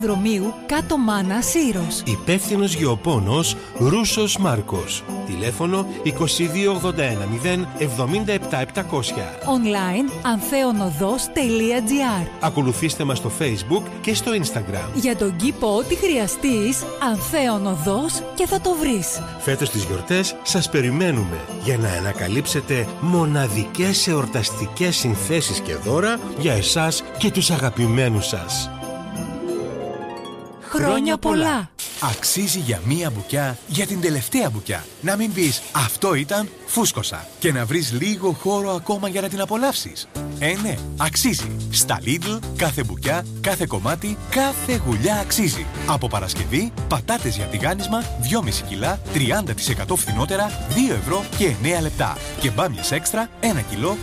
Δρομείου κάτω Μάνα Σύρος. Υπεύθυνος γεωπόνος Ρούσος Μάρκος. Τηλέφωνο 2281 077 700. Online antheonodos.gr. Ακολουθήστε μας στο Facebook και στο Instagram. Για τον κήπο ό,τι χρειαστείς, Ανθέον Οδός και θα το βρεις. Φέτος τις γιορτές σας περιμένουμε για να ανακαλύψετε μοναδικές εορταστικές συνθέσεις και δώρα για εσάς και τους αγαπημένους σας. Χρόνια πολλά! Αξίζει για μία μπουκιά για την τελευταία μπουκιά. Να μην πεις αυτό ήταν, φούσκωσα. Και να βρεις λίγο χώρο ακόμα για να την απολαύσεις. Ναι, αξίζει. Στα Lidl κάθε μπουκιά, κάθε κομμάτι, κάθε γουλιά αξίζει. Από Παρασκευή, πατάτες για τηγάνισμα 2,5 κιλά, 30% φθηνότερα, 2 ευρώ και 9 λεπτά. Και μπάμιες έξτρα, 1 κιλό,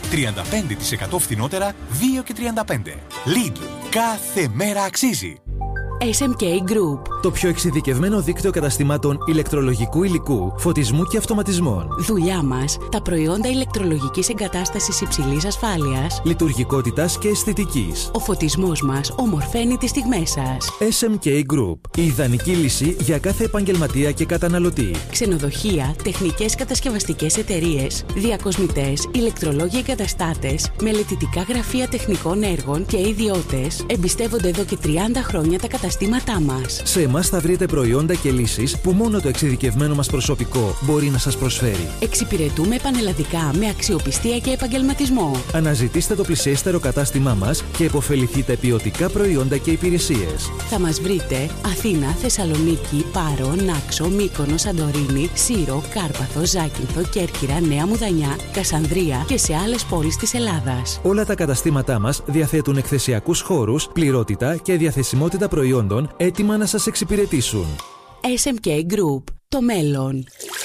35% φθηνότερα, 2 και 35. Lidl, κάθε μέρα αξίζει. SMK Group. Το πιο εξειδικευμένο δίκτυο καταστημάτων ηλεκτρολογικού υλικού, φωτισμού και αυτοματισμών. Δουλειά μας, τα προϊόντα ηλεκτρολογικής εγκατάστασης υψηλής ασφάλειας, λειτουργικότητας και αισθητικής. Ο φωτισμός μας ομορφαίνει τις στιγμές σας. SMK Group. Η ιδανική λύση για κάθε επαγγελματία και καταναλωτή. Ξενοδοχεία, τεχνικές κατασκευαστικές εταιρείες, διακοσμητές, ηλεκτρολόγοι εγκαταστάτες, μελετητικά γραφεία τεχνικών έργων και ιδιώτες εμπιστεύονται εδώ και 30 χρόνια τα καταστήματά μας. Σε εμάς θα βρείτε προϊόντα και λύσεις που μόνο το εξειδικευμένο μας προσωπικό μπορεί να σας προσφέρει. Εξυπηρετούμε πανελλαδικά με αξιοπιστία και επαγγελματισμό. Αναζητήστε το πλησιέστερο κατάστημά μας και επωφεληθείτε ποιοτικά προϊόντα και υπηρεσίες. Θα μας βρείτε Αθήνα, Θεσσαλονίκη, Πάρο, Νάξο, Μύκονο, Σαντορίνη, Σύρο, Κάρπαθο, Ζάκυνθο, Κέρκυρα, Νέα Μουδανιά, Κασανδρία και σε άλλες πόλεις της Ελλάδας. Όλα τα καταστήματά μας διαθέτουν εκθεσιακούς χώρους, πληρότητα και διαθεσιμότητα προϊόντων έτοιμα να σας εξυπηρετήσουν. SMK Group. Το μέλλον.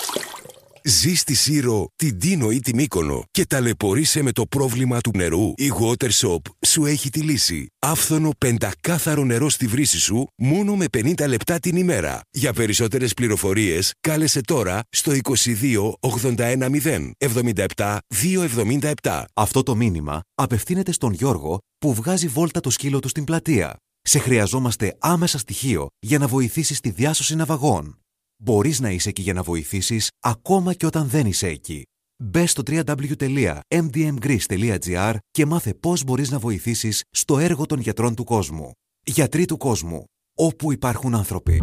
Ζεις στη Σύρο, την Τίνο ή τη Μύκονο και ταλαιπωρείσαι με το πρόβλημα του νερού? Η WaterShop σου έχει τη λύση. Άφθονο πεντακάθαρο νερό στη βρύση σου μόνο με 50 λεπτά την ημέρα. Για περισσότερες πληροφορίες κάλεσε τώρα στο 22 81 0 77 277. Αυτό το μήνυμα απευθύνεται στον Γιώργο που βγάζει βόλτα το σκύλο του στην πλατεία. Σε χρειαζόμαστε άμεσα στοιχείο για να βοηθήσεις στη διάσωση ναυαγών. Μπορείς να είσαι εκεί για να βοηθήσεις ακόμα και όταν δεν είσαι εκεί. Μπες στο www.mdmgreece.gr και μάθε πώς μπορείς να βοηθήσεις στο έργο των γιατρών του κόσμου. Γιατροί του κόσμου, όπου υπάρχουν άνθρωποι.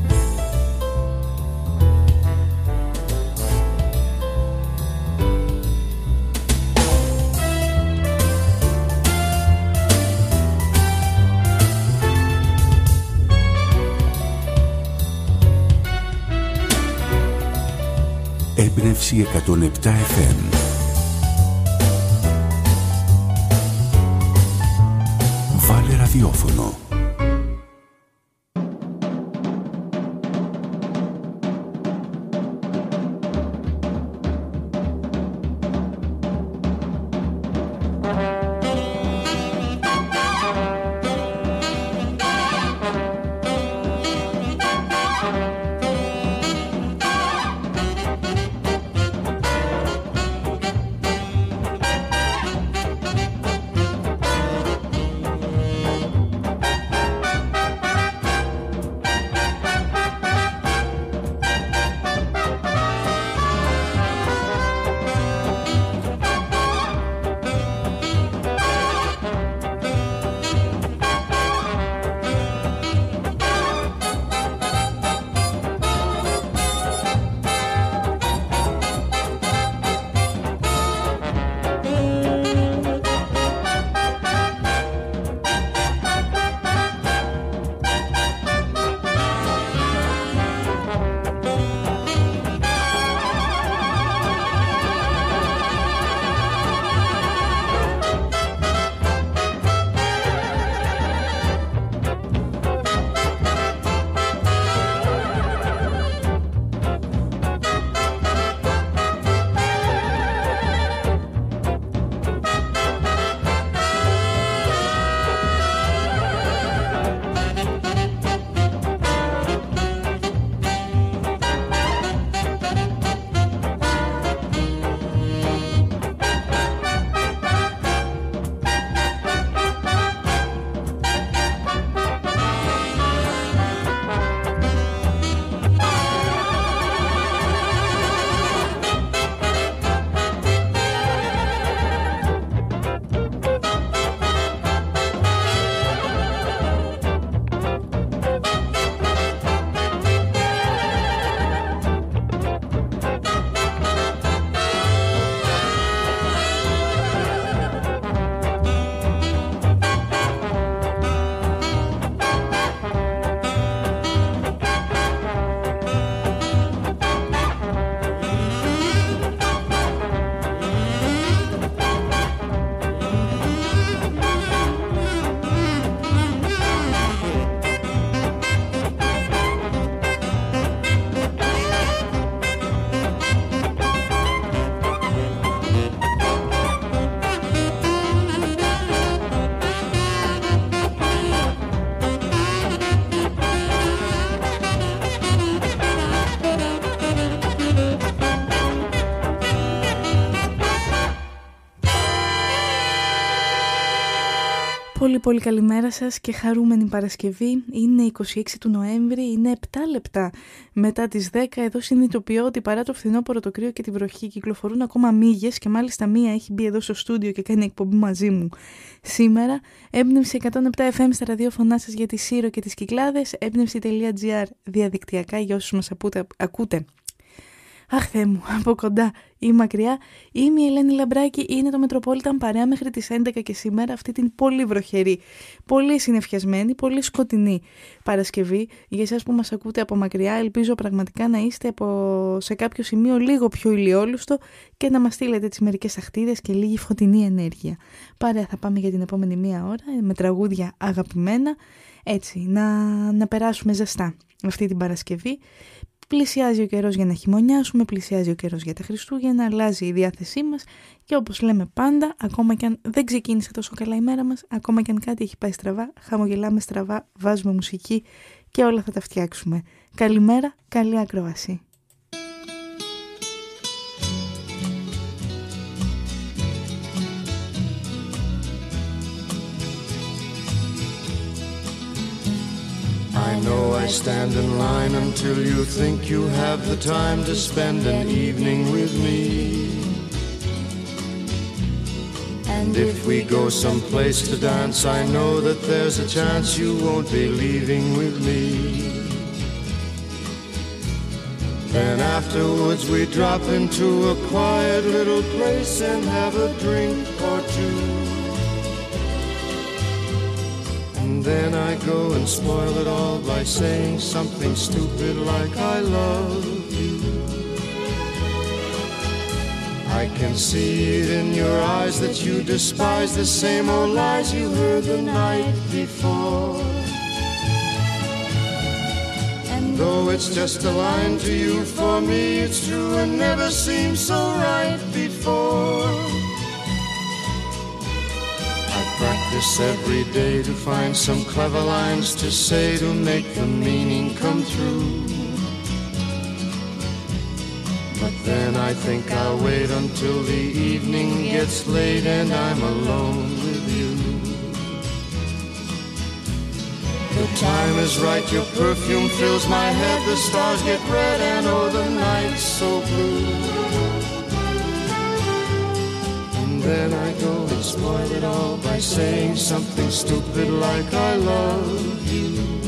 Έμπνευση 107 FM. Βάλε ραδιόφωνο. Πολύ καλημέρα σας και χαρούμενη Παρασκευή. Είναι 26 του Νοέμβρη, είναι 7 λεπτά μετά τις 10. Εδώ συνειδητοποιώ ότι παρά το φθινόπωρο, το κρύο και τη βροχή κυκλοφορούν ακόμα μύγες και μάλιστα μία έχει μπει εδώ στο στούντιο και κάνει εκπομπή μαζί μου σήμερα. Έμπνευση 107 FM στα ραδιόφωνά σας για τη Σύρο και τις Κυκλάδες, έμπνευση.gr διαδικτυακά για όσους μας ακούτε. Αχ Θεέ μου, από κοντά ή μακριά. Είμαι η Ελένη Λαμπράκη, είναι το Metropolitan παρέα μέχρι τις 11 και σήμερα αυτή την πολύ βροχερή, πολύ συννεφιασμένη, πολύ σκοτεινή Παρασκευή. Για εσάς που μας ακούτε από μακριά, ελπίζω πραγματικά να είστε σε κάποιο σημείο λίγο πιο ηλιόλουστο και να μας στείλετε τις μερικές αχτίδες και λίγη φωτεινή ενέργεια. Παρέα θα πάμε για την επόμενη μία ώρα με τραγούδια αγαπημένα, έτσι να περάσουμε ζεστά αυτή την Παρασκευή. Πλησιάζει ο καιρός για να χειμωνιάσουμε, πλησιάζει ο καιρός για τα Χριστούγεννα, αλλάζει η διάθεσή μας και όπως λέμε πάντα, ακόμα κι αν δεν ξεκίνησε τόσο καλά η μέρα μας, ακόμα κι αν κάτι έχει πάει στραβά, χαμογελάμε στραβά, βάζουμε μουσική και όλα θα τα φτιάξουμε. Καλημέρα, καλή ακρόαση. I know I stand in line until you think you have the time to spend an evening with me. And if we go someplace to dance, I know that there's a chance you won't be leaving with me. Then afterwards we drop into a quiet little place and have a drink or two. And then I go and spoil it all by saying something stupid like I love you. I can see it in your eyes that you despise the same old lies you heard the night before. And though it's just a line to you, for me it's true and never seemed so right before. Practice every day to find some clever lines to say to make the meaning come through. But then I think I'll wait until the evening gets late and I'm alone with you. The time is right, your perfume fills my head, the stars get red and oh the night's so blue. Then I go and spoil it all by saying something stupid like I love you.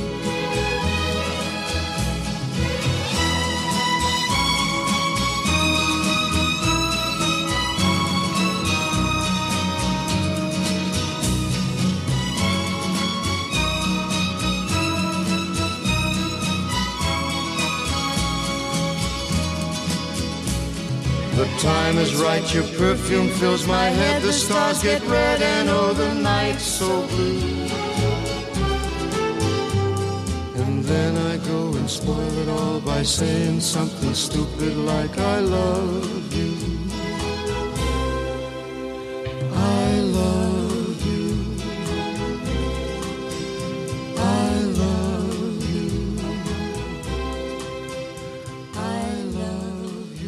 The time is right, your perfume fills my head, the stars get red and oh the night's so blue. And then I go and spoil it all by saying something stupid like I love you. I love you. I love you. I love you.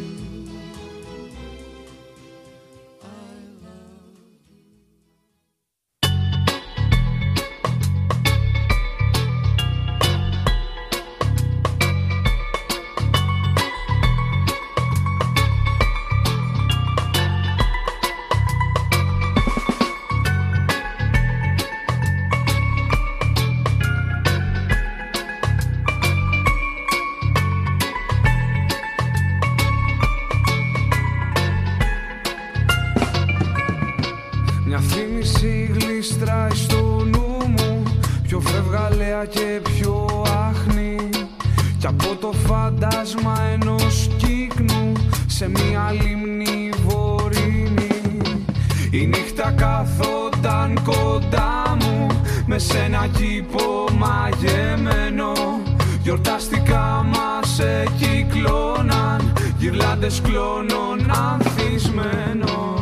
Και πιο άχνη κι από το φάντασμα ενός κύκνου σε μια λίμνη βορεινή. Η νύχτα καθόταν κοντά μου με σ' ένα κήπο μαγεμένο. Γιορταστικά μας εκυκλώναν γυρλάντες κλώνων ανθισμένων.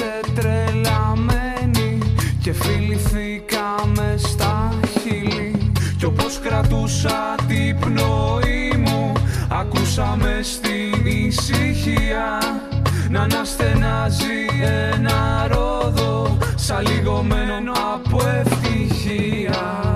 είσαι τρελαμένη και φιληθήκαμε στα χείλη. Κι όπως κρατούσα την πνοή μου, ακούσαμε στην ησυχία να αναστενάζει ένα ρόδο σαν λιγωμένο από ευτυχία.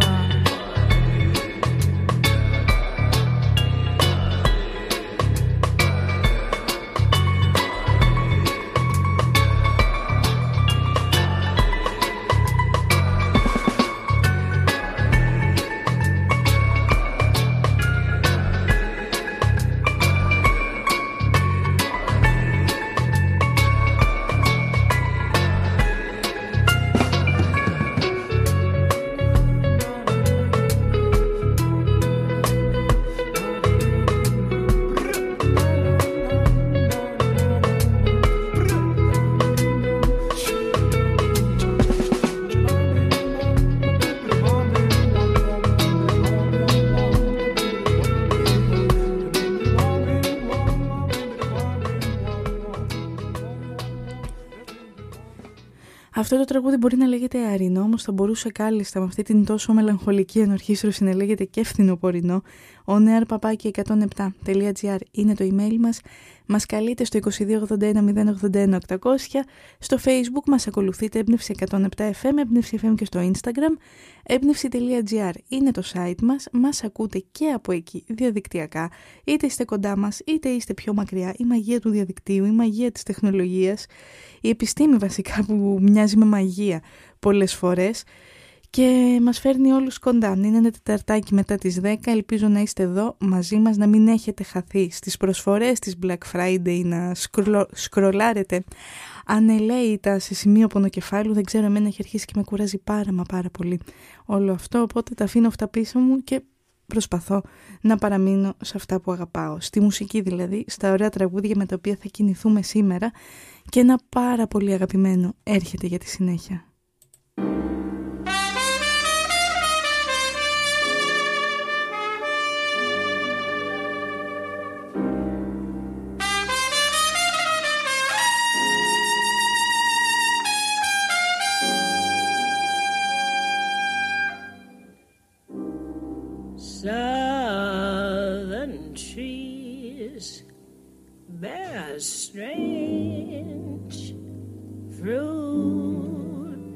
Αυτό το τραγούδι μπορεί να λέγεται αρινό, όμως θα μπορούσε κάλλιστα με αυτή την τόσο μελαγχολική ενορχήστρωση να λέγεται και φθινοπορεινό. oneair@107.gr είναι το email μας. Μας καλείτε στο 2281-081-800. Στο Facebook μας ακολουθείτε Έμπνευση 107FM, Έμπνευση FM και στο Instagram. Έμπνευση.gr είναι το site μας. Μας ακούτε και από εκεί διαδικτυακά. Είτε είστε κοντά μας, είτε είστε πιο μακριά. Η μαγεία του διαδικτύου, η μαγεία της τεχνολογίας, η επιστήμη βασικά που μοιάζει με μαγεία πολλές φορές και μας φέρνει όλους κοντά. Είναι ένα Τεταρτάκι μετά τις 10, ελπίζω να είστε εδώ μαζί μας, να μην έχετε χαθεί στις προσφορές της Black Friday, να σκρολάρετε ανελαίητα σε σημείο πονοκεφάλου. Δεν ξέρω, εμένα έχει αρχίσει και με κουράζει πάρα πολύ όλο αυτό, οπότε τα αφήνω αυτά πίσω μου και προσπαθώ να παραμείνω σε αυτά που αγαπάω, στη μουσική δηλαδή, στα ωραία τραγούδια με τα οποία θα κινηθούμε σήμερα, και ένα πάρα πολύ αγαπημένο έρχεται για τη συνέχεια. Southern trees bear strange fruit,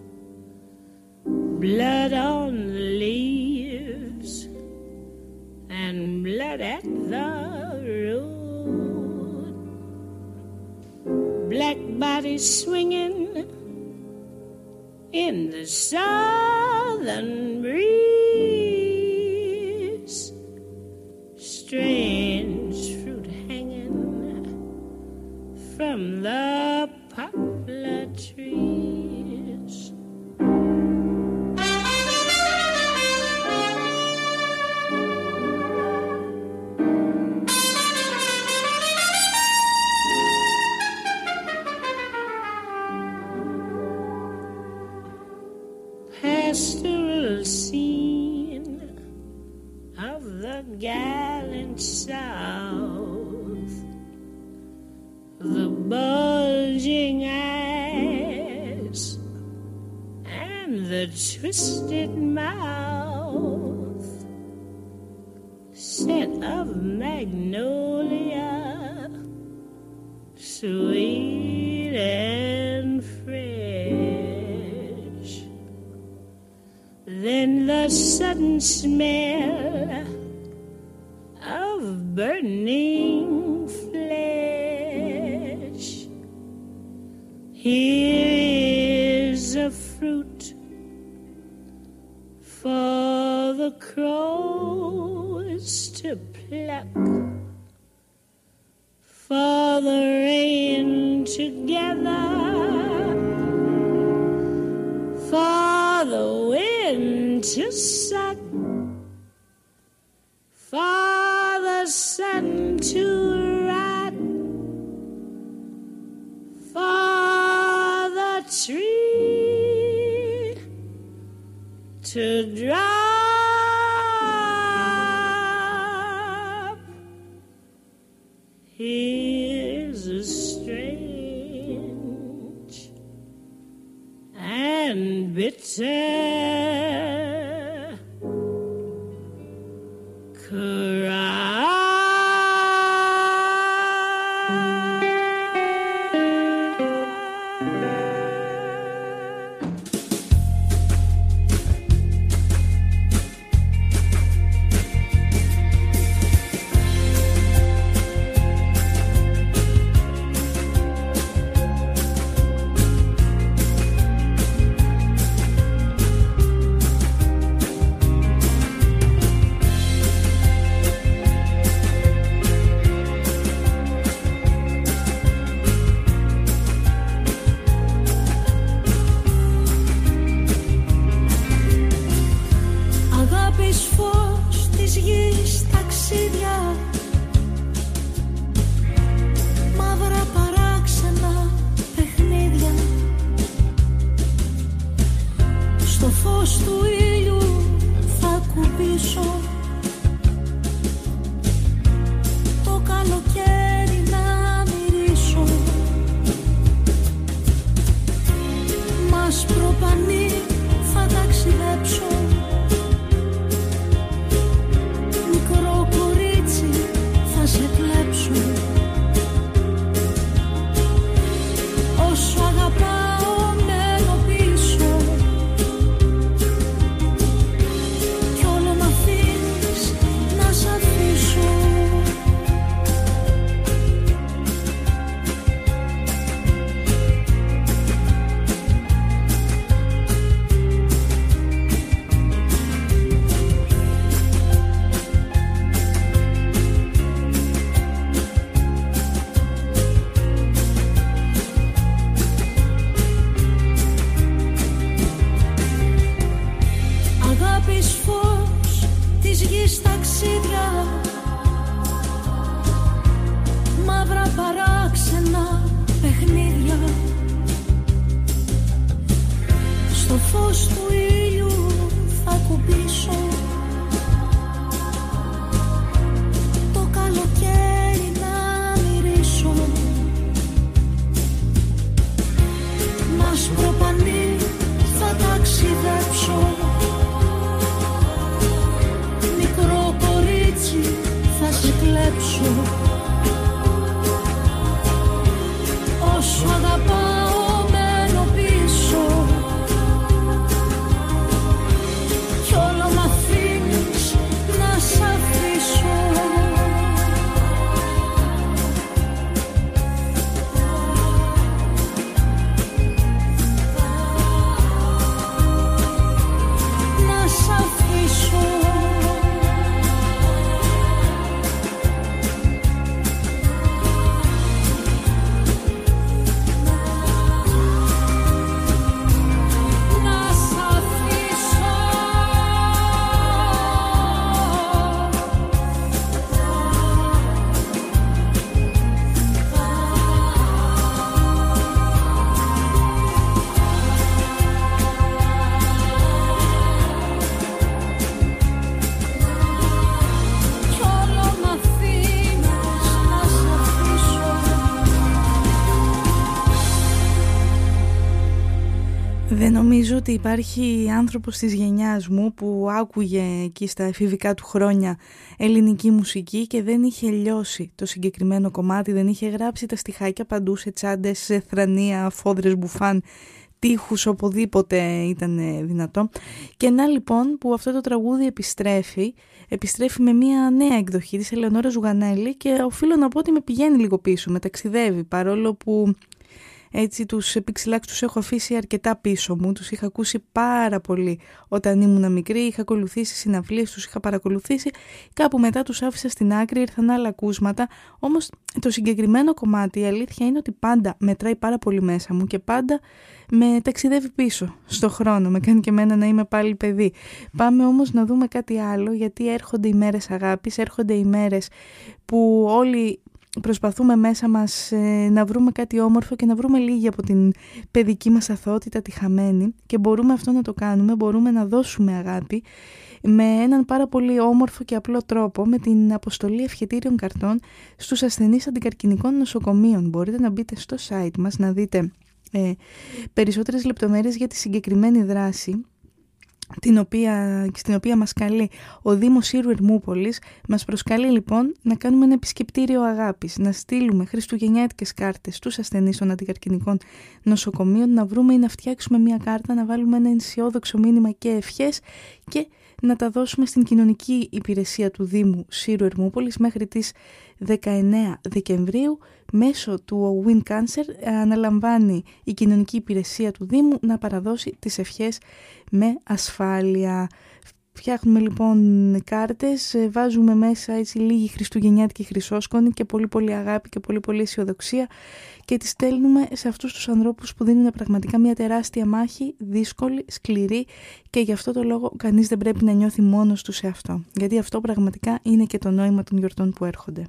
blood on the leaves and blood at the root, black bodies swinging in the southern breeze, strange fruit hanging from the poplar trees. Pastoral scene of the gallant South, the bulging eyes and the twisted mouth, scent of magnolia, sweet and fresh. Then the sudden smell of burning flesh. Here is a fruit for the crows to pluck, for the rain to gather, for the wind to suck, for the sun to rot, for the tree to drop. Here's a strange bitter cry. Δεν νομίζω ότι υπάρχει άνθρωπος της γενιάς μου που άκουγε εκεί στα εφηβικά του χρόνια ελληνική μουσική και δεν είχε λιώσει το συγκεκριμένο κομμάτι, δεν είχε γράψει τα στιχάκια παντού σε τσάντες, σε θρανία, φόδρες, μπουφάν, τείχους, οπουδήποτε ήταν δυνατό. Και να λοιπόν που αυτό το τραγούδι επιστρέφει με μια νέα εκδοχή της Ελεονόρας Ζουγανέλη και οφείλω να πω ότι με πηγαίνει λίγο πίσω, με ταξιδεύει, παρόλο που έτσι τους Pixelax τους έχω αφήσει αρκετά πίσω μου, τους είχα ακούσει πάρα πολύ όταν ήμουν μικρή, είχα ακολουθήσει συναυλίες, τους είχα παρακολουθήσει, κάπου μετά τους άφησα στην άκρη, ήρθαν άλλα ακούσματα, όμως το συγκεκριμένο κομμάτι η αλήθεια είναι ότι πάντα μετράει πάρα πολύ μέσα μου και πάντα με ταξιδεύει πίσω στο χρόνο, με κάνει και εμένα να είμαι πάλι παιδί. Πάμε όμως να δούμε κάτι άλλο, γιατί έρχονται οι μέρες αγάπης, έρχονται οι μέρες που όλοι προσπαθούμε μέσα μας να βρούμε κάτι όμορφο και να βρούμε λίγη από την παιδική μας αθωότητα τη χαμένη, και μπορούμε αυτό να το κάνουμε, μπορούμε να δώσουμε αγάπη με έναν πάρα πολύ όμορφο και απλό τρόπο, με την αποστολή ευχετήριων καρτών στους ασθενείς αντικαρκινικών νοσοκομείων. Μπορείτε να μπείτε στο site μας να δείτε περισσότερες λεπτομέρειες για τη συγκεκριμένη δράση στην οποία μας καλεί ο Δήμος Ήρου Ερμούπολης. Μας προσκαλεί λοιπόν να κάνουμε ένα επισκεπτήριο αγάπης, να στείλουμε χριστουγεννιάτικες κάρτες στους ασθενείς των αντικαρκινικών νοσοκομείων, να βρούμε ή να φτιάξουμε μια κάρτα, να βάλουμε ένα αισιόδοξο μήνυμα και ευχές και να τα δώσουμε στην κοινωνική υπηρεσία του Δήμου Ήρου Ερμούπολης μέχρι τις 19 Δεκεμβρίου. Μέσω του Win Cancer αναλαμβάνει η κοινωνική υπηρεσία του Δήμου να παραδώσει τις ευχές με ασφάλεια. Φτιάχνουμε λοιπόν κάρτες, βάζουμε μέσα έτσι λίγη χριστουγεννιάτικη χρυσόσκονη και πολύ πολύ αγάπη και πολύ πολύ αισιοδοξία και τις στέλνουμε σε αυτούς τους ανθρώπους που δίνουν πραγματικά μια τεράστια μάχη, δύσκολη, σκληρή, και γι' αυτό το λόγο κανείς δεν πρέπει να νιώθει μόνος του σε αυτό, γιατί αυτό πραγματικά είναι και το νόημα των γιορτών που έρχονται.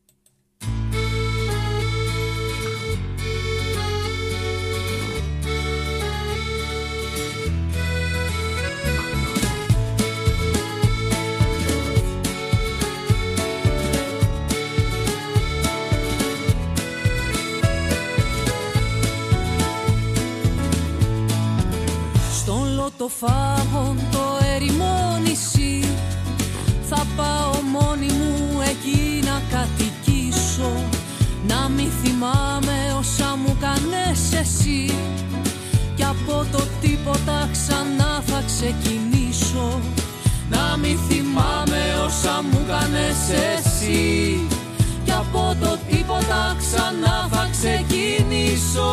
Το φάγον το ερημό νησί, θα πάω μόνη μου εκεί να κατοικήσω, να μη θυμάμαι όσα μου κάνες εσύ, κι από το τίποτα ξανά θα ξεκινήσω. Να μη θυμάμαι όσα μου κάνες εσύ, κι από το τίποτα ξανά θα ξεκινήσω.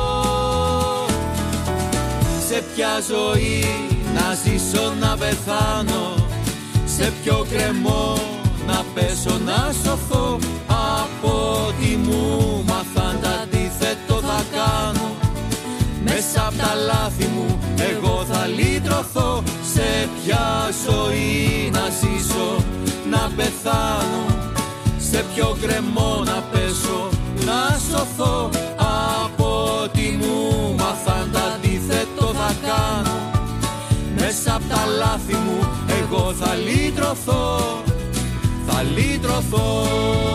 Σε ποια ζωή να ζήσω, να πεθάνω, σε ποιο κρεμό να πέσω, να σωθώ. Από τι μου μάθαν τα αντίθετο θα κάνω, μέσα απ' τα λάθη μου εγώ θα λυτρωθώ. Σε ποια ζωή να ζήσω, να πεθάνω, σε ποιο κρεμό να πέσω, να σωθώ. Από τι μου μάθαν τα αντίθετο θα κάνω, μέσα απ' τα λάθη μου εγώ θα λυτρωθώ, θα λυτρωθώ.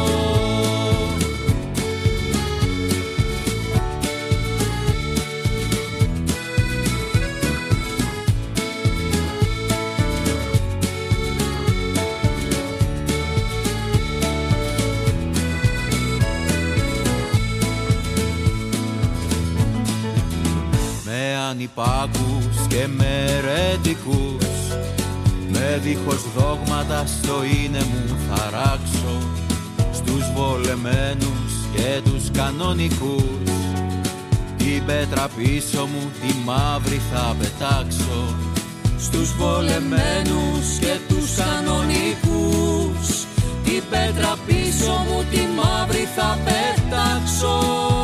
Ανυπάκους και με ερετικούς, με δίχως δόγματα στο είναι μου θα ράξω, στους βολεμένους και τους κανονικούς, την πέτρα πίσω μου τη μαύρη θα πετάξω. Στους βολεμένους και τους κανονικούς, την πέτρα πίσω μου τη μαύρη θα πετάξω.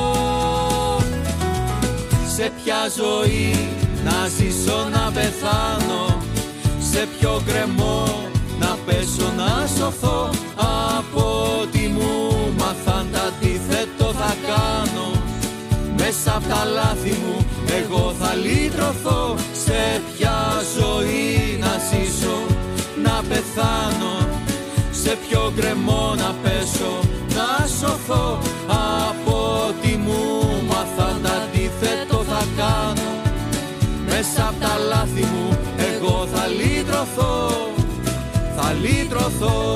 Σε ποια ζωή να ζήσω, να πεθάνω, σε ποιο κρεμό να πέσω, να σωθώ. Από τι μου μάθαν τα αντίθετο θα κάνω, μέσα απ' τα λάθη μου εγώ θα λυτρωθώ. Σε ποια ζωή να ζήσω, να πεθάνω, σε ποιο κρεμό να πέσω, να σωθώ. Από τι μου μάθαν τα αντίθετο θα κάνω, μέσα απ' τα λάθη μου εγώ θα λυτρωθώ, θα λυτρωθώ.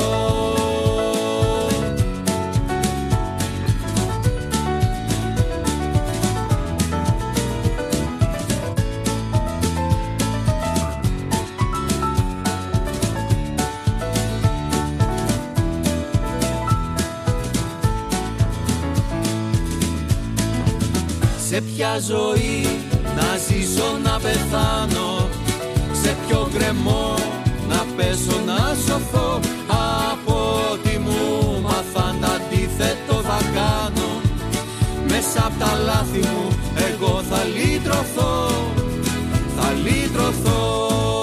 Σε ποια ζωή να ζήσω, να πεθάνω, σε ποιο γκρεμό να πέσω, να σωθώ. Από τι μου μάθαν τα αντίθετο θα κάνω, μέσα απ' τα λάθη μου εγώ θα λυτρωθώ, θα λυτρωθώ.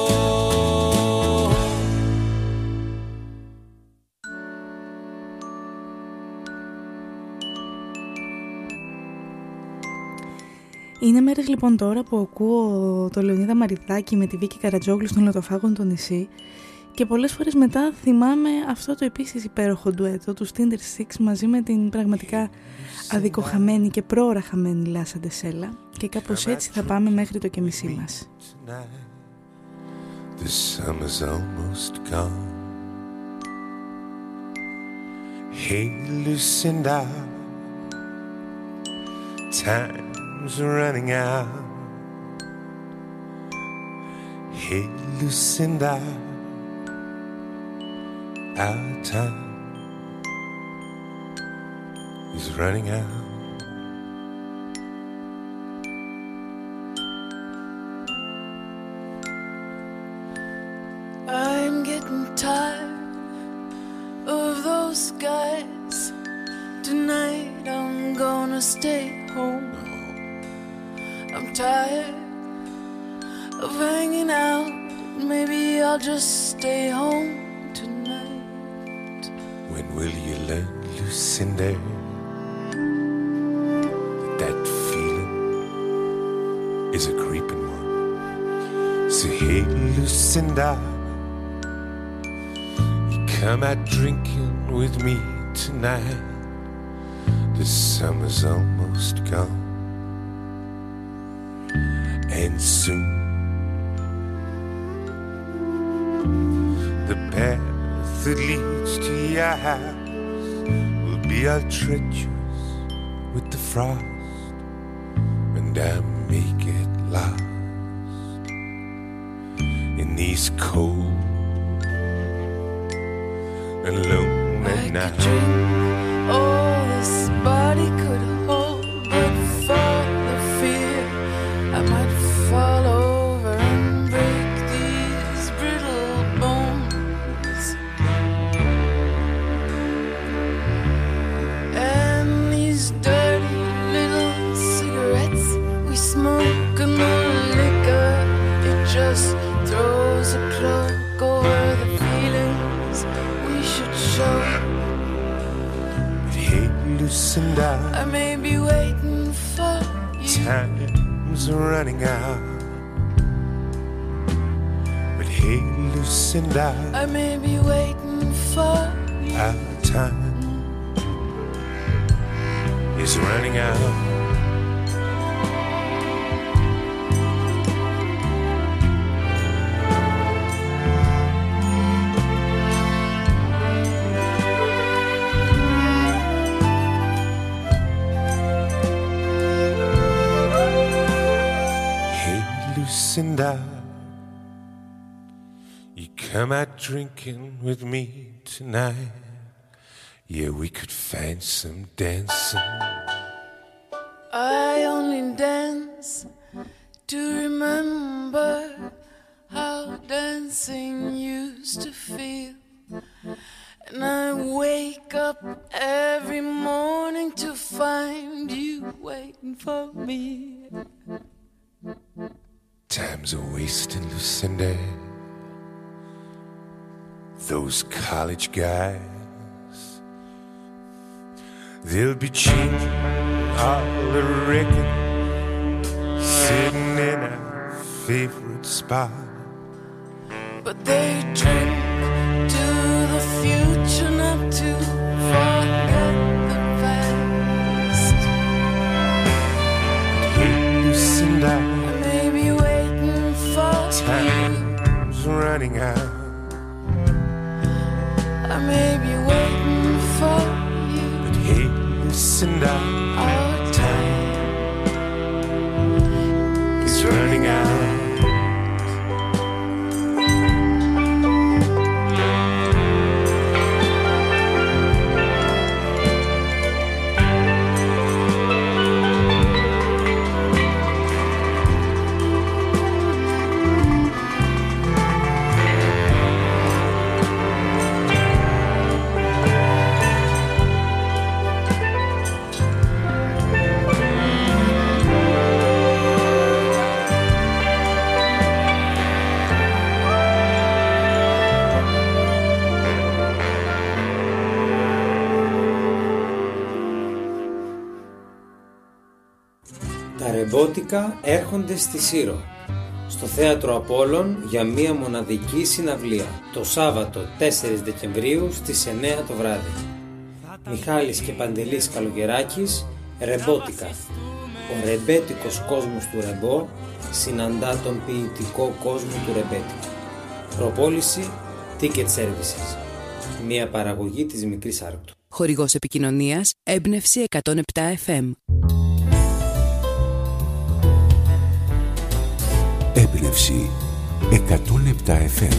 Είναι μέρες λοιπόν τώρα που ακούω το Λεωνίδα Μαριδάκη με τη Βίκη Καρατζόγλου στον Λωτοφάγων το νησί Και πολλές φορές μετά θυμάμαι αυτό το επίσης υπέροχο ντουέτο του Stinder Six μαζί με την πραγματικά αδικοχαμένη και πρόωρα χαμένη Λάσα Ντεσέλα, και κάπως έτσι θα πάμε μέχρι το κεμισί μας. The summer's almost gone. Hey Lucinda, time's running out. Hey Lucinda, our time is running out. I'm getting tired of those guys. Tonight I'm gonna stay home. I'm tired of hanging out. Maybe I'll just stay home tonight. When will you learn, Lucinda, that feeling is a creeping one? So hey Lucinda, come out drinking with me tonight. The summer's almost gone, and soon the path that leads to your house will be all treacherous with the frost, and I may get lost in these cold and lonely nights. I could drink all this body could hold, but for the fear I might fall over and break these brittle bones. And these dirty little cigarettes we smoke, and the liquor, it just throws a cloak over the feelings we should show. But hey Lucinda, I may be waiting for you. Time's running out. But hey Lucinda, I may be waiting for you. our time is running out. Lucinda, you come out drinking with me tonight. Yeah, we could find some dancing. I only dance to remember how dancing used to feel. And I wake up every morning to find you waiting for me. Time's a wasting, Lucinda. Those college guys, they'll be changing all the record, sitting in our favorite spot. But they drink to the future, not to forget the past. Hey, Lucinda, time's running out. I may be waiting for you. But hey, Lucinda, our time is running out. Τα ρεμπότικα έρχονται στη Σύρο. στο Θέατρο Απόλλων για μία μοναδική συναυλία το Σάββατο 4 Δεκεμβρίου στις 9 το βράδυ. Μιχάλης και Παντελής Καλογεράκης, Ρεμπότικα. Ο ρεμπέτικος κόσμος του ρεμπό συναντά τον ποιητικό κόσμο του ρεμπέτικου. Προπόληση Ticket Services. Μία παραγωγή της Μικρής Άρκτου. Χορηγός επικοινωνίας Έμπνευση 107 FM. Έμπνευση 107 FM.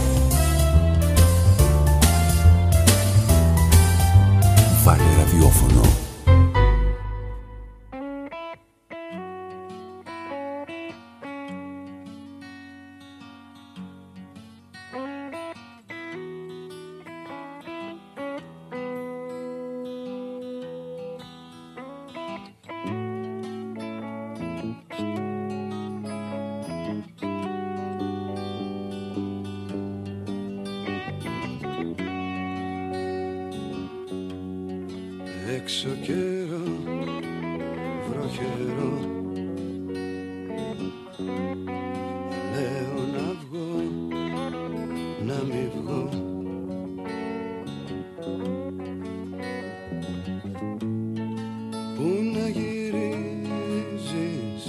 Βάλε ραδιόφωνο. Έξω καιρό, βροχερό, λέω να βγω, να μη βγω. Πού να γυρίζεις,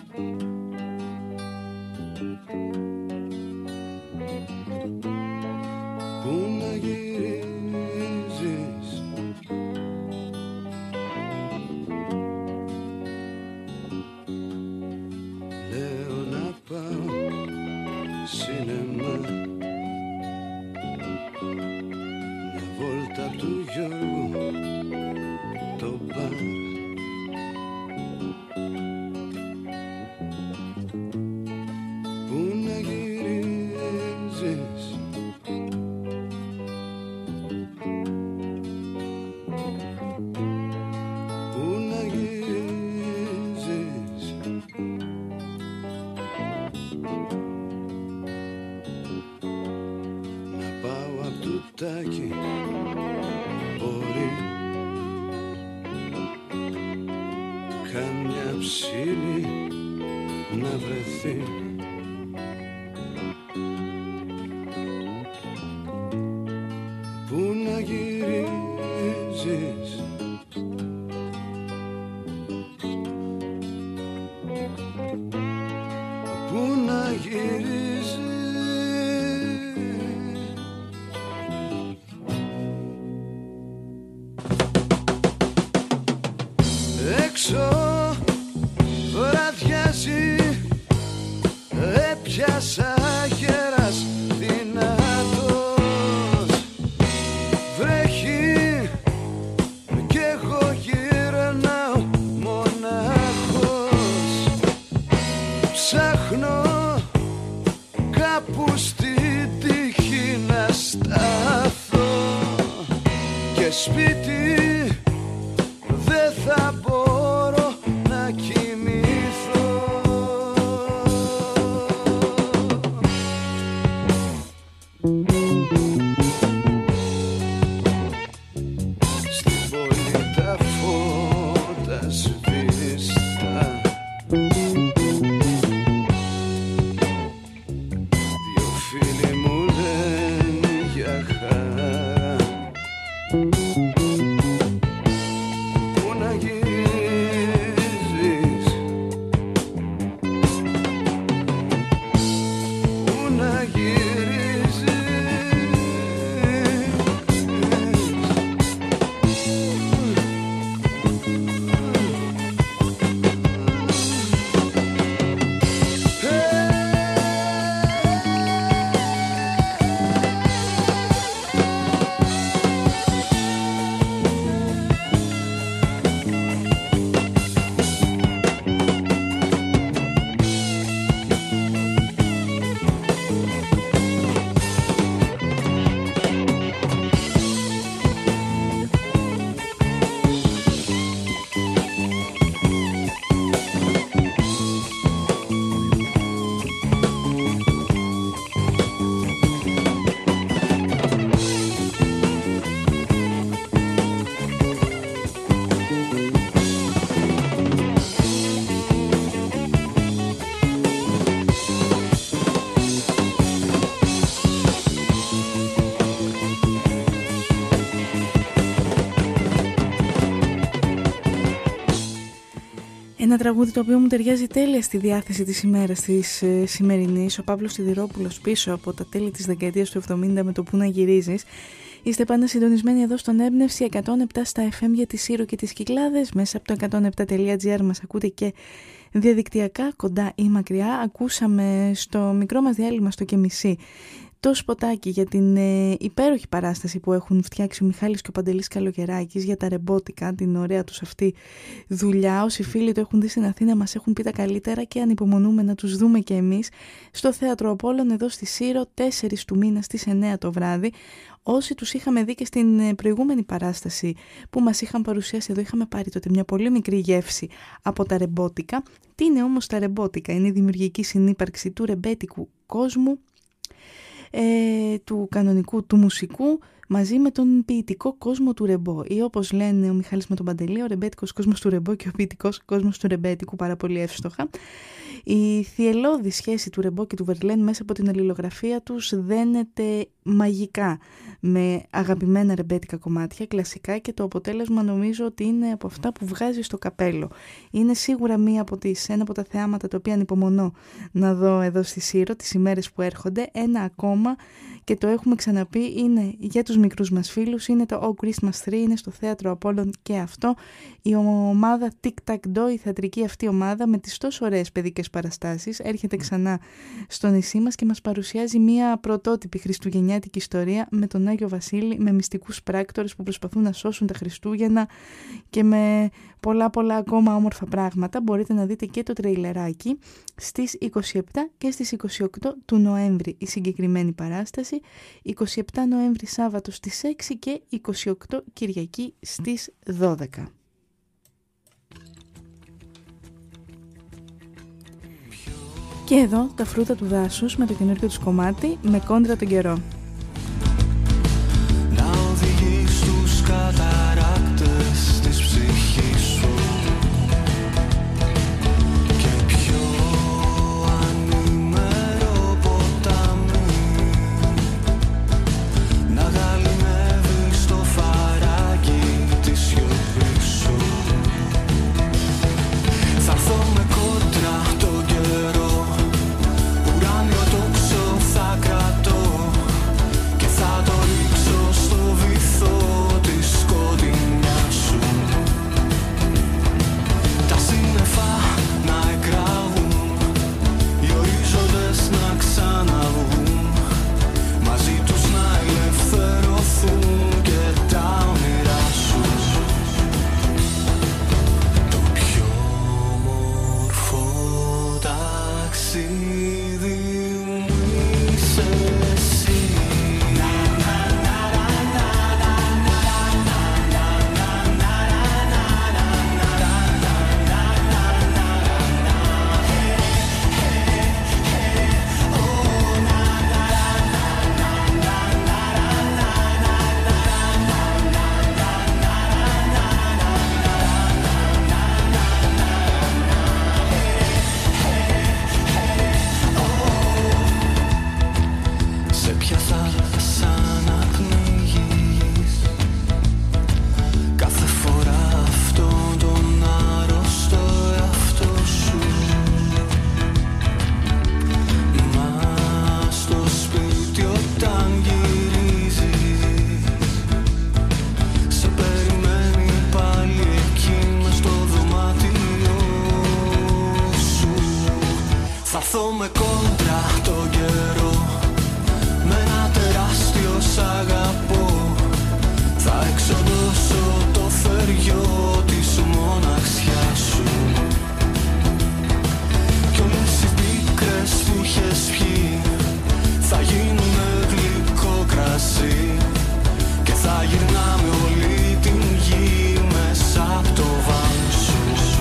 πού να γυρίζεις, λέω να πάω σινεμά, μια βόλτα του Γιώργου το μπαρ. Πού να γυρίζεις, πού να γυρίζεις, να πάω απ' τουτάκι, μπορεί καμιά ψήλη να βρεθεί. Πού να γυρίζεις, πού να γυρίζεις, έξω βραδιάζει, έπιασα γέρας δυνατός, βρέχει κι εγώ γυρνάω μονάχος, ψάχνω κάπου στην τύχη να σταθώ και σπίτι δεν θα μπορώ να κοιμηθώ. Στην πόλη τα φώτα σβήστα, δυο φίλοι μου λένε για χαρά. Πού να γυρίζεις, Ένα τραγούδι το οποίο μου ταιριάζει τέλεια στη διάθεση της ημέρας της σημερινής. Ο Παύλος Σιδηρόπουλος πίσω από τα τέλη της δεκαετίας του 70 με το «Πού να γυρίζεις». Είστε πάντα συντονισμένοι εδώ στον Έμπνευση 107 στα FM για τη Σύρο και τις Κυκλάδες. Μέσα από το 107.gr μας ακούτε και διαδικτυακά, κοντά ή μακριά. Ακούσαμε στο μικρό μας διάλειμμα στο και μισή το σποτάκι για την υπέροχη παράσταση που έχουν φτιάξει ο Μιχάλης και ο Παντελής Καλογεράκης για τα ρεμπότικα, την ωραία τους αυτή δουλειά. Όσοι φίλοι το έχουν δει στην Αθήνα μας έχουν πει τα καλύτερα και ανυπομονούμε να τους δούμε και εμείς στο Θέατρο Απόλλων εδώ στη Σύρο 4 του μήνα στις 9 το βράδυ. Όσοι τους είχαμε δει και στην προηγούμενη παράσταση που μας είχαν παρουσιάσει εδώ, είχαμε πάρει τότε μια πολύ μικρή γεύση από τα ρεμπότικα. Τι είναι όμως τα ρεμπότικα? Είναι η δημιουργική συνύπαρξη του ρεμπέτικου κόσμου, του κανονικού, του μουσικού, μαζί με τον ποιητικό κόσμο του ρεμπό, ή όπως λένε ο Μιχάλης με τον Παντελή, ο ρεμπέτικος κόσμος του ρεμπό και ο ποιητικός κόσμος του ρεμπέτικου, πάρα πολύ εύστοχα. Η θυελλώδη σχέση του ρεμπό και του Βερλέν μέσα από την αλληλογραφία τους δένεται μαγικά με αγαπημένα ρεμπέτικα κομμάτια, κλασικά, και το αποτέλεσμα νομίζω ότι είναι από αυτά που βγάζει στο καπέλο. Είναι σίγουρα ένα από τα θεάματα τα οποία ανυπομονώ να δω εδώ στη Σύρο τις ημέρες που έρχονται. Ένα ακόμα, και το έχουμε ξαναπεί, είναι για τους μικρούς μας φίλους, είναι το Oh Christmas 3, είναι στο Θέατρο Απόλλων και αυτό. Η ομάδα Tic Tac Do, η θεατρική αυτή ομάδα με τις τόσο ωραίες παιδικές παραστάσεις, έρχεται ξανά στο νησί μας και μας παρουσιάζει μια πρωτότυπη χριστουγεννιάτικη ιστορία με τον Άγιο Βασίλη, με μυστικούς πράκτορες που προσπαθούν να σώσουν τα Χριστούγεννα και με πολλά ακόμα όμορφα πράγματα. Μπορείτε να δείτε και το τρειλεράκι στις 27 και στις 28 του Νοέμβρη η συγκεκριμένη παράσταση, 27 Νοέμβρη Σάββατο στις 6 και 28 Κυριακή στις 12. Και εδώ τα φρούτα του δάσους με το καινούργιο τους κομμάτι, με κόντρα τον καιρό. Να οδηγείς τους καταράκτες της ψυχής σου και πιο ανήμερο ποτάμι να γαληνεύεις το φαράγγι της σιωπής σου. Θα έρθω με κόντρα τον καιρό, ουράνιο τόξο θα κρατώ και θα το ρίξω στο βυθό της σκοτεινιάς σου. Τα σύννεφα να εκραγούν, οι ορίζοντες να ξαναβγούν, μαζί τους να ελευθερωθούν και τα όνειρά σου. Το πιο όμορφο ταξίδι μου είσαι εσύ. Σε ποια θάλασσα να πνίγεις κάθε φορά αυτόν τον άρρωστο εαυτό σου. Μα στο σπίτι όταν γυρίζεις σε περιμένει πάλι εκεί μες στο δωμάτιο σου. Θα έρθω με κόντρα τον καιρό, με ένα τεράστιο σ' αγαπώ, θα εξοντώσω το θεριό της μοναξιάς σου. Κι όλες οι πίκρες που είχες πιει θα γίνουνε γλυκό κρασί και θα γυρνάμε όλη την γη μέσα απ' το βαν σου.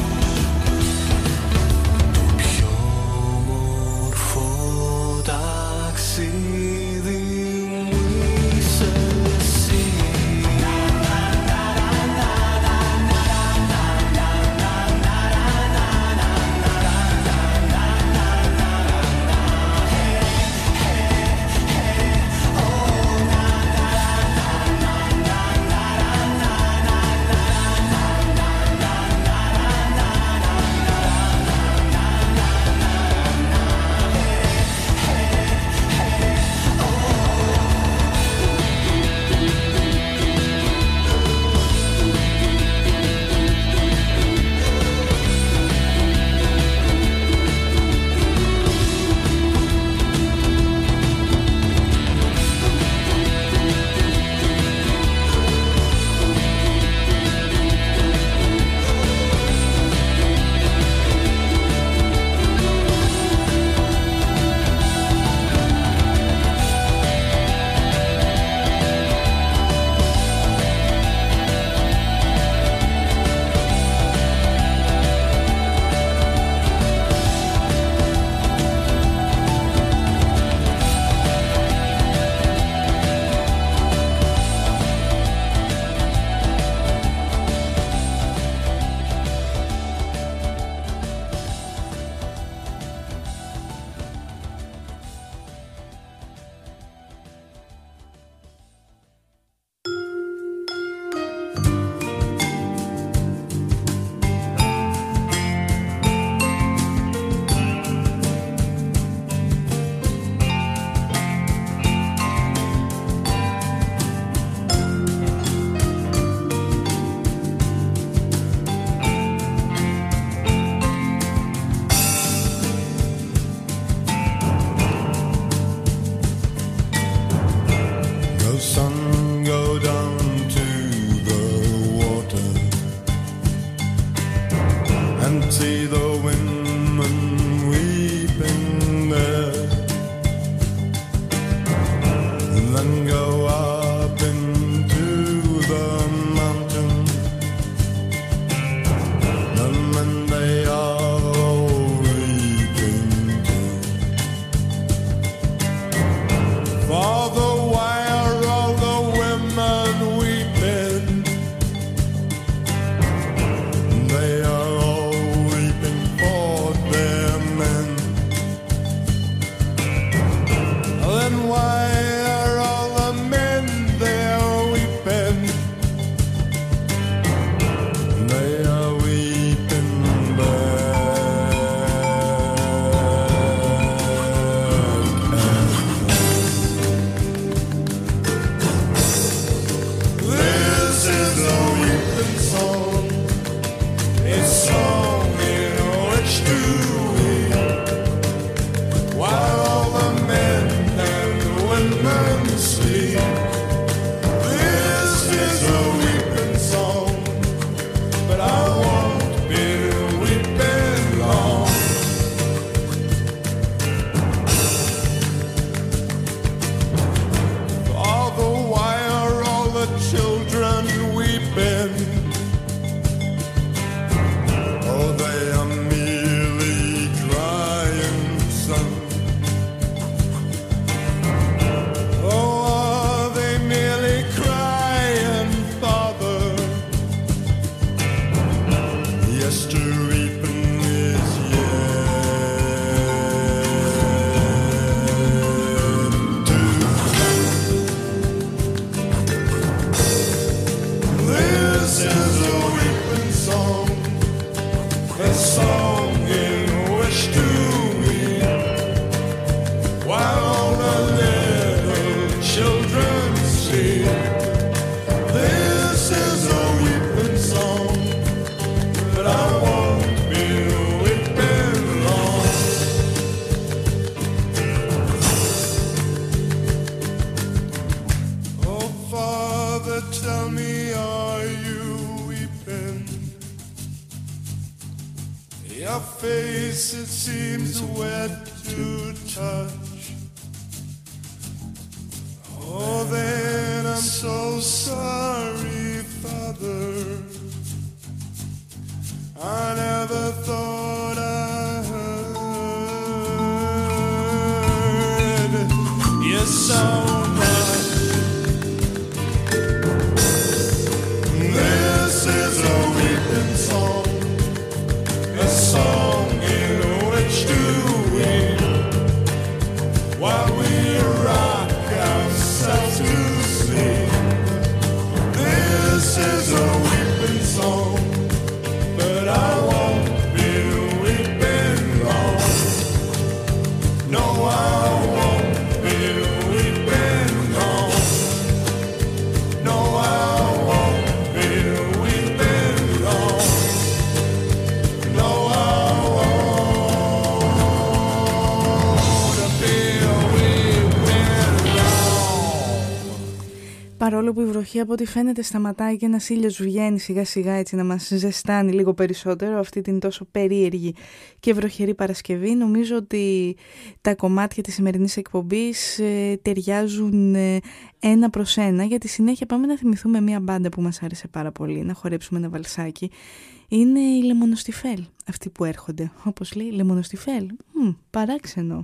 Το πιο όμορφο ταξίδι μου είσαι εσύ. seems wet to touch. Oh, then I'm so sorry, Father. I never thought I heard you so much. This is a weeping song, a song in which to weep while we rock ourselves to sleep. This is a weeping song, but I won't be weeping long. No, I won't be weeping long. No, I won't be weeping long. No, I won't be weeping long. Παρόλο που η βροχή από ό,τι φαίνεται σταματάει και ένας ήλιος βγαίνει σιγά σιγά έτσι να μας ζεστάνει λίγο περισσότερο αυτή την τόσο περίεργη και βροχερή Παρασκευή, νομίζω ότι τα κομμάτια της σημερινής εκπομπής ταιριάζουν ένα προς ένα. Για τη συνέχεια πάμε να θυμηθούμε μια μπάντα που μας άρεσε πάρα πολύ, να χορέψουμε ένα βαλσάκι. Είναι οι Λεμονοστιφέλ, αυτοί που έρχονται. Όπως λέει, Λεμονοστιφέλ, παράξενο.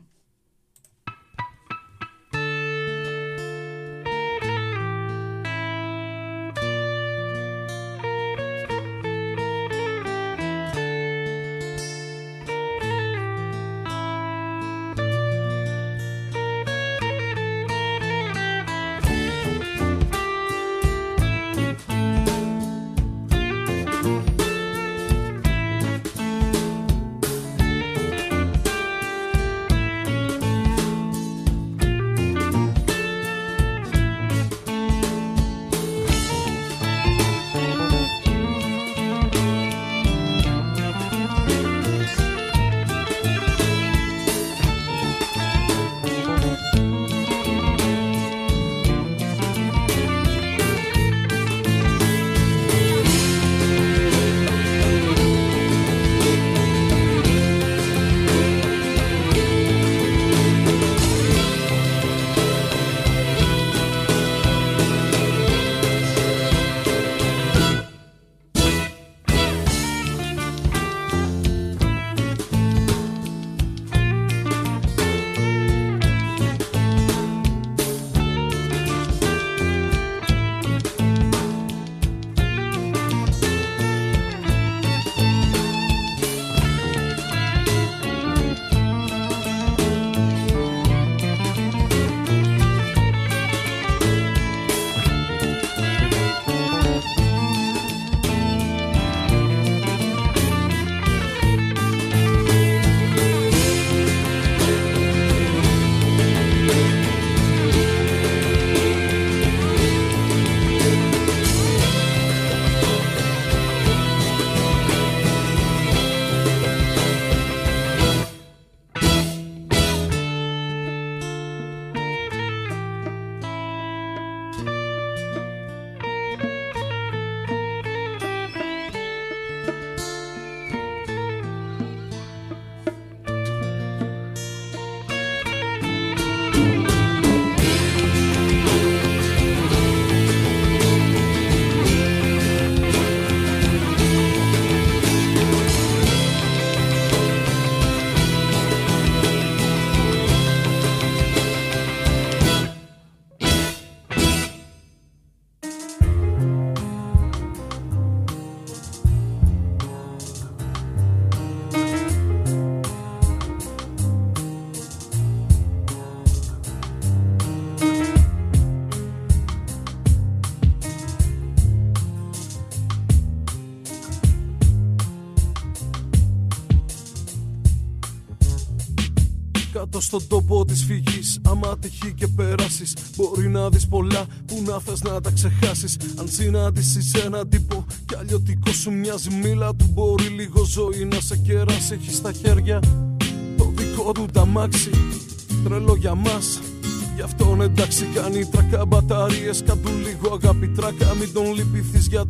κάτω στον τόπο της φυγής. Άμα τυχεί και περάσεις, μπορεί να δεις πολλά που να θες να τα ξεχάσεις. Αν συναντήσεις έναν τύπο κι αλλιωτικό σου μοιάζει μίλα του, μπορεί λίγο ζωή να σε κεράσει. Έχει στα χέρια το δικό του ταμάξι, τρελό για μας. Γι' αυτόν εντάξει κάνει τράκα μπαταρίες, κάτω λίγο αγάπη τράκα. Μην τον λυπηθείς γιατί θα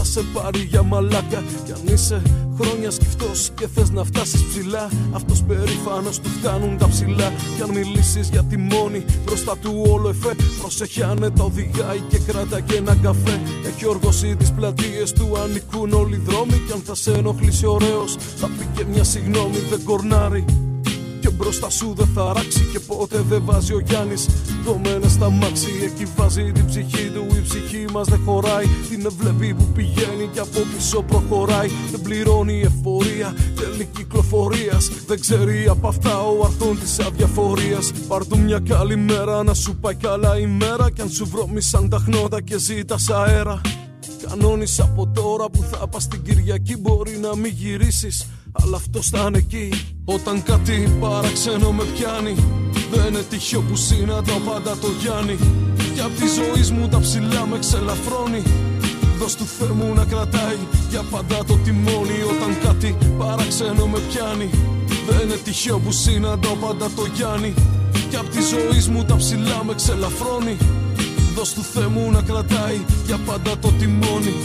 θα σε πάρει για μαλάκα. Κι αν είσαι χρόνια σκυφτός και θες να φτάσεις ψηλά, αυτός περήφανος του φτάνουν τα ψηλά. Κι αν μιλήσεις για τη μόνη μπροστά του όλο εφέ, προσέχει άνετα οδηγάει και κράτα και ένα καφέ. Έχει οργώσει τις πλατείες του, ανήκουν όλοι οι δρόμοι. Κι αν θα σε ενοχλήσει ωραίος θα πει και μια συγγνώμη. Δεν κορνάρει και μπροστά σου δεν θα ράξει, και ποτέ δεν βάζει ο Γιάννης δωμένες στα μάξι. Εκεί βάζει την ψυχή του, η ψυχή μας δεν χωράει. Την ευλέπει που πηγαίνει και από πίσω προχωράει. Δεν πληρώνει εφορία, τέλη κυκλοφορίας. Δεν ξέρει απ' αυτά ο αρθών της αδιαφορίας. Πάρ' του μια καλή μέρα να σου πάει καλά η μέρα. Κι αν σου βρώμησαν τα χνότα και ζήτας αέρα, κανόνεις από τώρα που θα πας την Κυριακή. Μπορεί να μην γυρίσεις, αλλά αυτός θα είναι εκεί. Όταν κάτι παραξένο με πιάνει, δεν είναι τυχαίο που συναντάω πάντα το Γιάννη. Κι απ' τη ζωή μου τα ψηλά με ξελαφρώνει. Δώσ' του Θεού μου να κρατάει για πάντα το τιμόνι. Όταν κάτι παραξένο με πιάνει, δεν είναι τυχαίο που συναντάω πάντα το Γιάννη. Κι απ' τη ζωή μου τα ψηλά με ξελαφρώνει. Δώσ' του Θεού μου να κρατάει για πάντα το τιμόνι.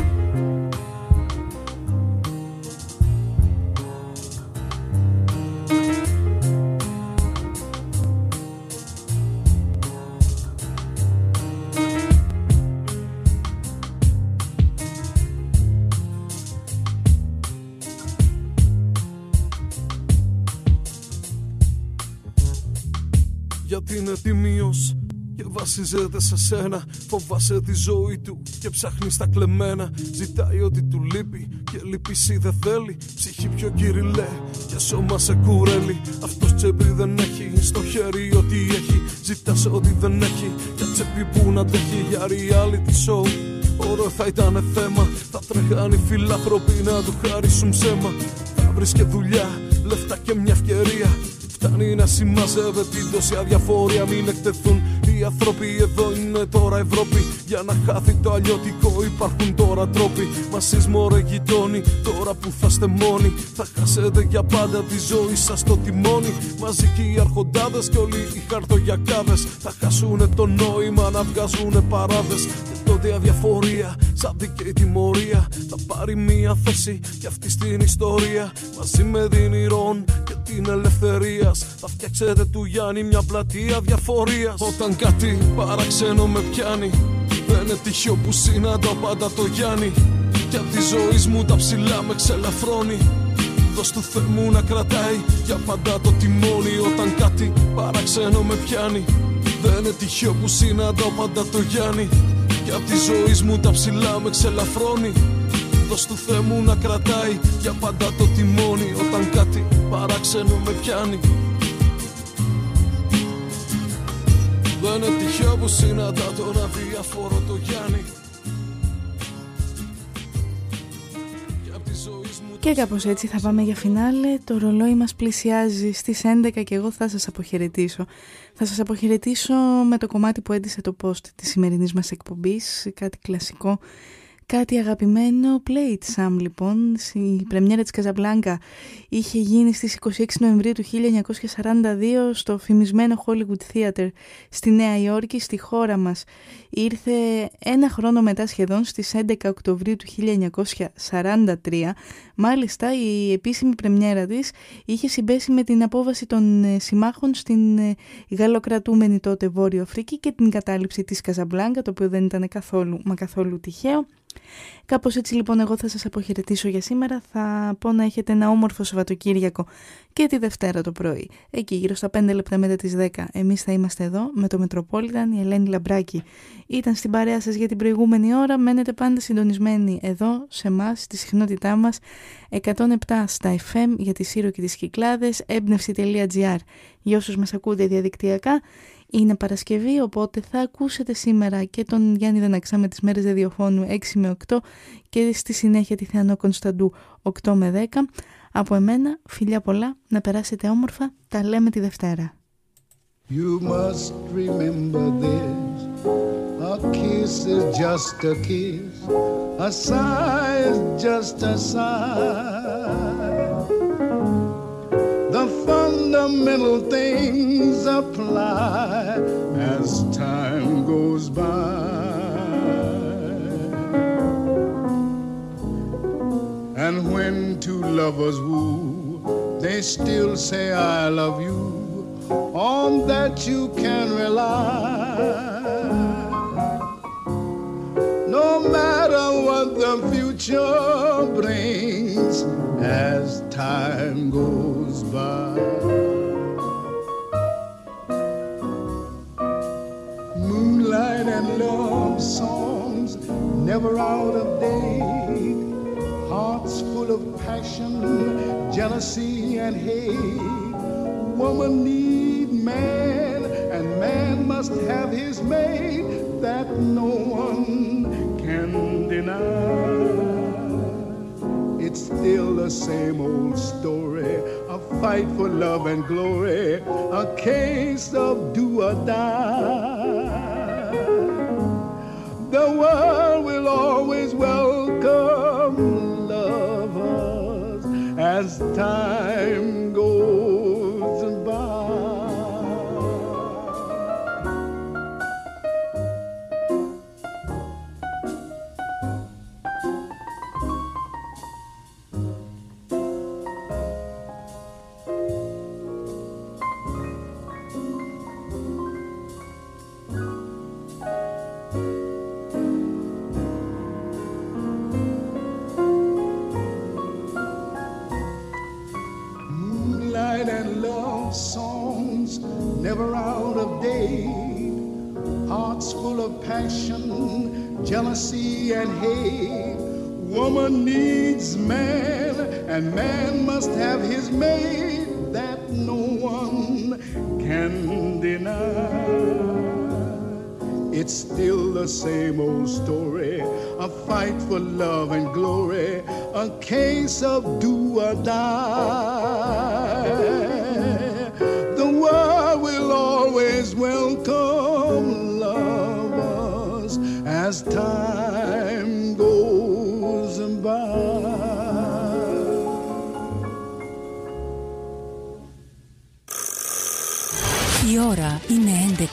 Γιατί είναι τιμίος και βασίζεται σε σένα. Φοβάσαι τη ζωή του και ψάχνει τα κλεμμένα. Ζητάει ό,τι του λείπει και λυπήσει δεν θέλει. Ψυχή πιο κυριλέ και σώμα σε κουρέλι. Αυτός τσέπη δεν έχει, στο χέρι ό,τι έχει. Ζητάς ό,τι δεν έχει, για τσέπη που να αντέχει. Για reality show ωραίο θα ήταν θέμα. Θα τρέχαν οι φιλάνθρωποι να του χαρίσουν ψέμα. Θα βρεις και δουλειά, λεφτά και μια ευκαιρία. Φτάνει να συμμαζεύεται την τόση αδιαφορία. Μην εκτεθούν οι άνθρωποι, εδώ είναι τώρα Ευρώπη. Για να χάθει το αλλιώτικο υπάρχουν τώρα τρόποι. Μας μωρέ γειτόνι, τώρα που θα είστε μόνοι. Θα χάσετε για πάντα τη ζωή σας στο τιμόνι. Μαζί και οι αρχοντάδες και όλοι οι χαρτογιακάδες. Θα χάσουνε το νόημα να βγάζουνε παράδες. Και τότε η αδιαφορία σαν δίκαιη τιμωρία θα πάρει μία θέση κι αυτή στην ιστορία. Μαζί με την ηρών και την ελευθερία θα φτιάξετε του Γιάννη μια πλατεία διαφορίας. Όταν κάτι παραξένο με πιάνει, δεν είναι τυχαίο που συναντάω πάντα το Γιάννη. Κι απ' τη ζωή μου τα ψηλά με ξελαφρώνει. Δώσ' του Θεού μου να κρατάει για πάντα το τιμόνι. Όταν κάτι παραξένο με πιάνει, δεν είναι τυχαίο που συναντάω πάντα το Γιάννη. Κι απ' τη ζωή μου τα ψηλά με ξελαφρώνει. Δώσ' του Θεού μου να κρατάει για πάντα το τιμόνι. Όταν κάτι παράξενο με πιάνει, δεν είναι τυχαίο που συναντά τον αδιαφορό το Γιάννη. Και κάπως έτσι θα πάμε για φινάλε. Το ρολόι μας πλησιάζει στις 11 και εγώ θα σας αποχαιρετήσω. Θα σας αποχαιρετήσω με το κομμάτι που έντυσε το post της σημερινής μας εκπομπής. Κάτι κλασικό, κάτι αγαπημένο. Play it Sam λοιπόν. Η πρεμιέρα της Καζαμπλάνκα είχε γίνει στις 26 Νοεμβρίου του 1942 στο φημισμένο Hollywood Theater στη Νέα Υόρκη, στη χώρα μας. Ήρθε ένα χρόνο μετά σχεδόν, στις 11 Οκτωβρίου του 1943. Μάλιστα η επίσημη πρεμιέρα της είχε συμπέσει με την απόβαση των συμμάχων στην γαλλοκρατούμενη τότε Βόρειο Αφρική και την κατάληψη της Καζαμπλάνκα, το οποίο δεν ήταν καθόλου τυχαίο. Κάπως έτσι λοιπόν εγώ θα σας αποχαιρετήσω για σήμερα. Θα πω να έχετε ένα όμορφο Σαββατοκύριακο και τη Δευτέρα το πρωί. Εκεί γύρω στα 5 λεπτά μετά τις 10 εμείς θα είμαστε εδώ με το Μετροπόλιταν. Η Ελένη Λαμπράκη ήταν στην παρέα σας για την προηγούμενη ώρα. Μένετε πάντα συντονισμένοι εδώ σε εμάς, στη συχνότητά μας 107 στα FM για τη Σύρο και τις Κυκλάδες, έμπνευση.gr για όσους μας ακούτε διαδικτυακά. Είναι Παρασκευή, οπότε θα ακούσετε σήμερα και τον Γιάννη Δεναξά με τις μέρες ραδιοφώνου 6 με 8 και στη συνέχεια τη Θεανό Κωνσταντού 8 με 10. Από εμένα, φιλιά πολλά, να περάσετε όμορφα, τα λέμε τη Δευτέρα. You must remember this, a kiss is just a kiss, a sigh is just a sigh. The fundamental things apply as time goes by. And when two lovers woo, they still say I love you. On that you can rely. No matter what the future brings as time goes by. Moonlight and love songs never out of date. Hearts full of passion, jealousy and hate. Woman need man, and man must have his mate. That no one can deny. It's still the same old story, a fight for love and glory, a case of do or die. The world will always welcome lovers as time goes by. Songs never out of date. Hearts full of passion, jealousy and hate. Woman needs man, and man must have his mate. That no one can deny. It's still the same old story, a fight for love and glory, a case of do or die. The world will always welcome lovers as time goes by. Η ώρα είναι 11.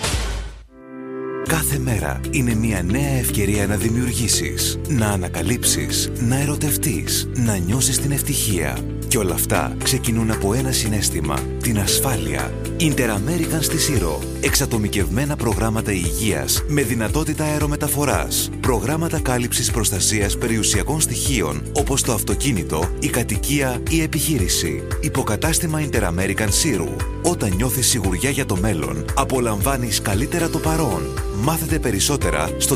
Κάθε μέρα είναι μια νέα ευκαιρία να δημιουργήσεις, να ανακαλύψεις, να ερωτευτείς, να νιώσεις την ευτυχία. Και όλα αυτά ξεκινούν από ένα συναίσθημα, την ασφάλεια. Inter-American στη Σύρο. Εξατομικευμένα προγράμματα υγείας με δυνατότητα αερομεταφοράς. Προγράμματα κάλυψης προστασίας περιουσιακών στοιχείων όπως το αυτοκίνητο, η κατοικία, η επιχείρηση. Υποκατάστημα Inter-American Σύρου. Όταν νιώθεις σιγουριά για το μέλλον, απολαμβάνεις καλύτερα το παρόν. Μάθετε περισσότερα στο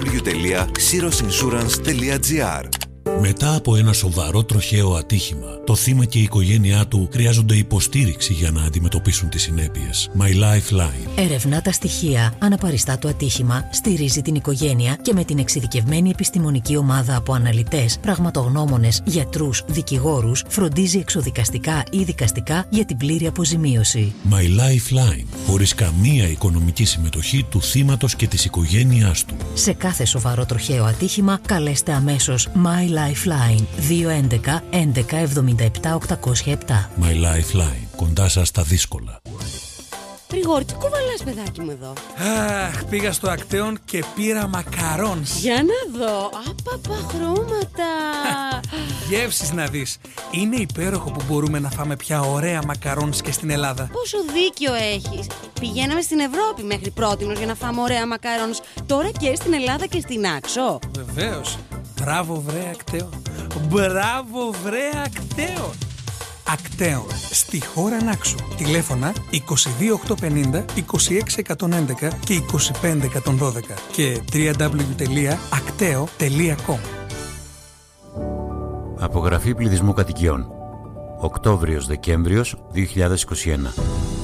www.sirosinsurance.gr. Μετά από ένα σοβαρό τροχαίο ατύχημα, το θύμα και η οικογένειά του χρειάζονται υποστήριξη για να αντιμετωπίσουν τις συνέπειες. My Lifeline. Ερευνά τα στοιχεία, αναπαριστά το ατύχημα, στηρίζει την οικογένεια και με την εξειδικευμένη επιστημονική ομάδα από αναλυτές, πραγματογνώμονες, γιατρούς, δικηγόρους, φροντίζει εξοδικαστικά ή δικαστικά για την πλήρη αποζημίωση. My Lifeline. Χωρίς καμία οικονομική συμμετοχή του θύματος και της οικογένειάς του. Σε κάθε σοβαρό τροχαίο ατύχημα, καλέστε αμέσως My Lifeline 211 11 77 807. My Lifeline. Κοντά σας στα δύσκολα. Γρηγόρη, τι κουβαλάς, παιδάκι μου, εδώ? Αχ, πήγα στο Ακτέον και πήρα μακαρόνς. Για να δω. Απαπα, χρώματα. Γεύσεις να δεις. Είναι υπέροχο που μπορούμε να φάμε πια ωραία μακαρόνς και στην Ελλάδα. Πόσο δίκιο έχεις. Πηγαίναμε στην Ευρώπη μέχρι πρότινος για να φάμε ωραία μακαρόνς. Τώρα και στην Ελλάδα και στην Άξο. Βεβαίως. Μπράβο βρε Ακτέον. Μπράβο βρε Ακτέον. Ακτέον, στη χώρα Νάξου. Τηλέφωνα 22850 26111 και 25112 και www.akteo.com. Απογραφή πληθυσμού κατοικιών. Οκτώβριος-Δεκέμβριος 2021.